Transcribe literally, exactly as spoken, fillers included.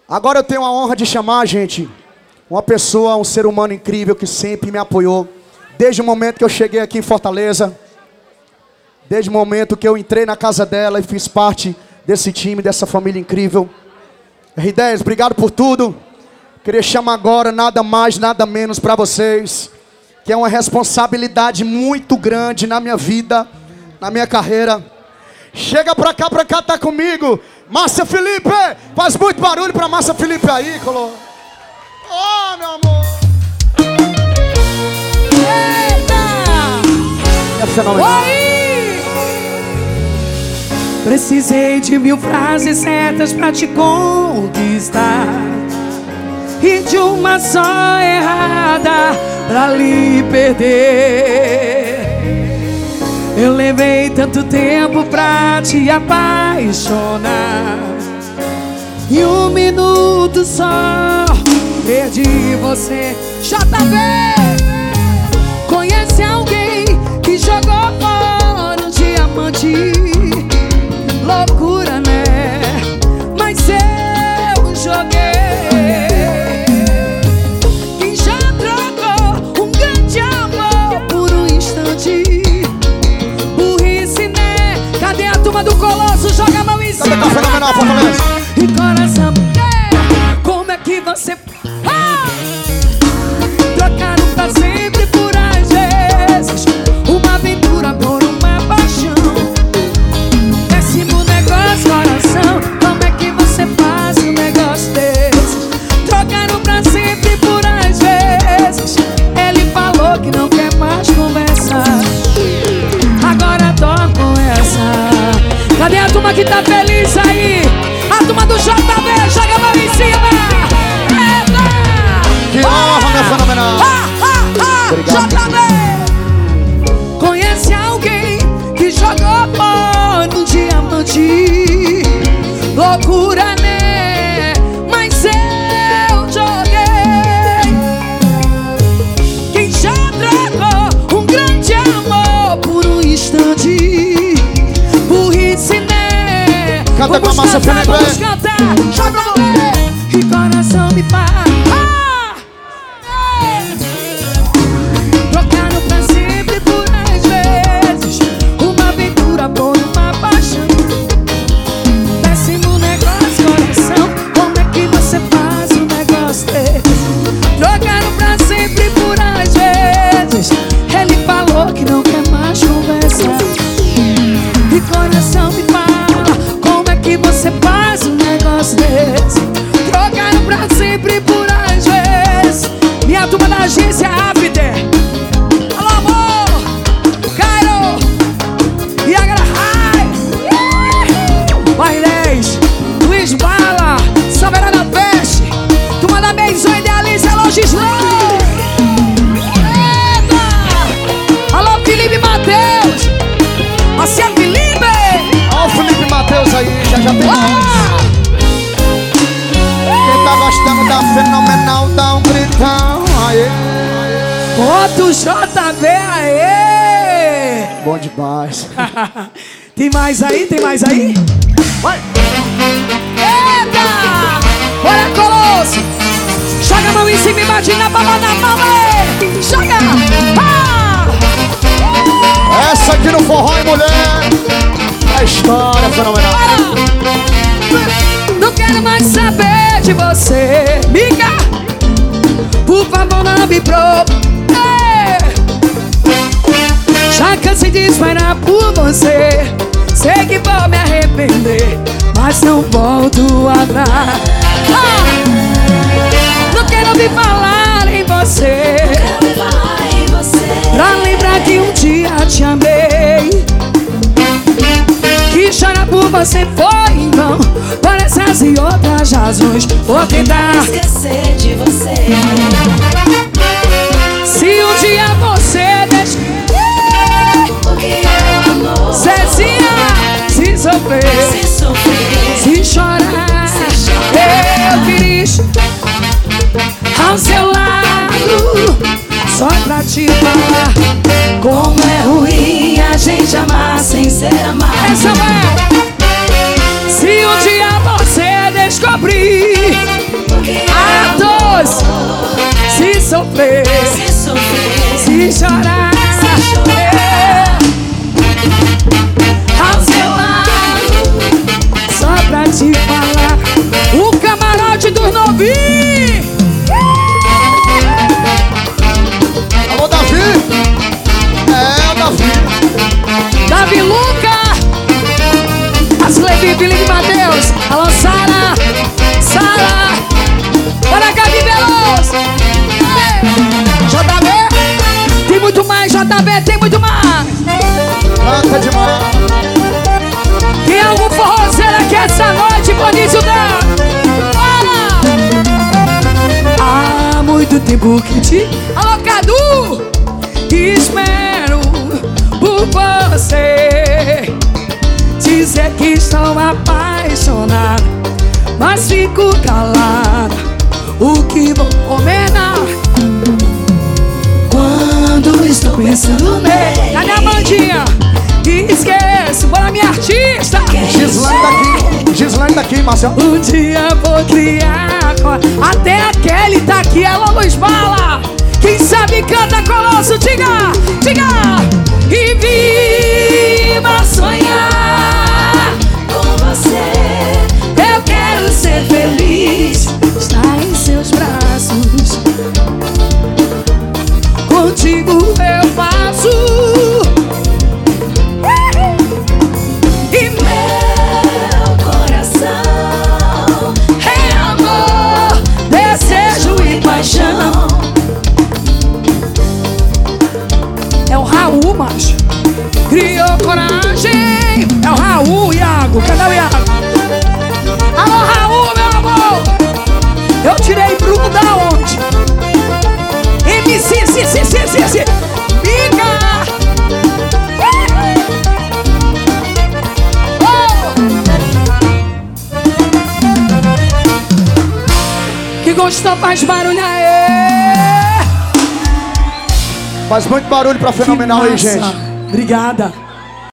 Agora eu tenho a honra de chamar, gente, uma pessoa, um ser humano incrível que sempre me apoiou. Desde o momento que eu cheguei aqui em Fortaleza, desde o momento que eu entrei na casa dela e fiz parte desse time, dessa família incrível. R dez, obrigado por tudo. Queria chamar agora nada mais, nada menos para vocês, que é uma responsabilidade muito grande na minha vida, na minha carreira. Chega pra cá, pra cá, tá comigo. Márcia Felipe, faz muito barulho pra Márcia Felipe aí, Colo. Oh, meu amor. Eita! É fenomenal. Oi! Precisei de mil frases certas pra te conquistar e de uma só errada pra lhe perder. Eu levei tanto tempo pra te apaixonar e um minuto só perdi você. J B, conhece alguém que jogou fora um diamante? Loucura, né? Mas eu joguei. Quem já trocou um grande amor por um instante? Burrice, né? Cadê a turma do Colosso? Joga a mão em cima. Tá fenomenal, Fortaleza. E coração, é, como é que você... Ah! Trocaram pra sempre por às vezes uma aventura por uma paixão. Péssimo negócio, coração. Como é que você faz um negócio desse? Trocaram pra sempre por às vezes. Ele falou que não quer mais conversar. Agora tô com essa. Cadê a turma que tá feliz aí? A turma do J B, joga a mão em cima. Que honra, meu fenomenal. Ah, ah, ah, Obrigado. J B, conhece alguém que jogou fora um diamante? Loucura, né? Mas eu joguei. Quem já trocou um grande amor por um instante? Burrice, né? Canta com a Márcia Felipe. Vamos cantar, joga a mão e coração me faz. Trocaram pra sempre por às vezes uma aventura por uma paixão. Péssimo negócio, coração. Como é que você faz um negócio desse? Trocaram pra sempre por às vezes. Ele falou que não quer mais conversar. E coração me fala, como é que você faz um negócio desse? Trocaram pra sempre por às vezes. E a turma da agência After. Alô, amor, Cairo e a Grahai. Marinês, Luiz Bala, Saberana Peste, turma da Maison Idealista, alô, Gislão. Eita! Alô, Felipe Matheus. Assim é Felipe. Olha o Felipe Matheus aí, já já tem mais. Quem tá gostando da fenomenal, dá um gritão. Aê. Outro J B, aê! Bom demais. Tem mais aí? Tem mais aí? Vai. Eita! Olha, Colosso! Joga a mão em cima, imagina a palma na mão, ei! Joga! Ah! Essa aqui no Forró e Mulher. A história fenomenal. Não quero mais saber de você, miga. Por favor, não me provoque. Já cansei de esperar por você. Sei que vou me arrepender, mas não volto atrás. Ah! Não quero ouvir falar em você, pra lembrar que um dia te amei. Que chorar por você foi em vão, por essas e outras razões. Vou tentar esquecer de você. Se um dia você deixar, Porque é o amor. Cezinha, se sofrer, Se sofrer, se chorar, se chorar, eu quis ao seu lado, só pra te falar como é ruim a gente amar sem ser amado. essa é. Se um dia você descobrir sofrer, se sofrer, se chorar, se chorar. Ao seu lado, só pra te falar, o camarote dos novinhos. Alô, Davi! É, o Davi. Davi Luca, as Levi, Felipe Matheus, alô Sara, Sara, para cá de Veloz. J B, tem muito mais, J B, tem muito mais. Canta demais. Tem algum forrozeiro aqui essa noite, Bonício Dan? Há muito tempo que te... Alô, Cadu! Espero por você dizer que estou apaixonado, mas fico calado. O que vou comentar quando estou pensando nele? Cadê a bandinha? Esqueço, bora minha artista. Gislaine daqui, Gislaine daqui, Marcelo. Um dia vou criar com... Até a Kelly tá aqui, alô Luiz Bala. Quem sabe canta colosso, diga, diga. E viva sonhar Com você, eu quero ser feliz, estar em seus braços. Contigo eu faço. E meu coração é amor, desejo e paixão. É o Raul, macho. Criou coragem. É o Raul, Iago. Cadê o Iago? Alô, Raul, meu amor. Eu tirei Bruno da onde? M C, C, C, C, C, C. Miga. Oh. Que gostou, faz barulho aí. Faz muito barulho pra Fenomenal aí, Que massa. gente. Obrigada.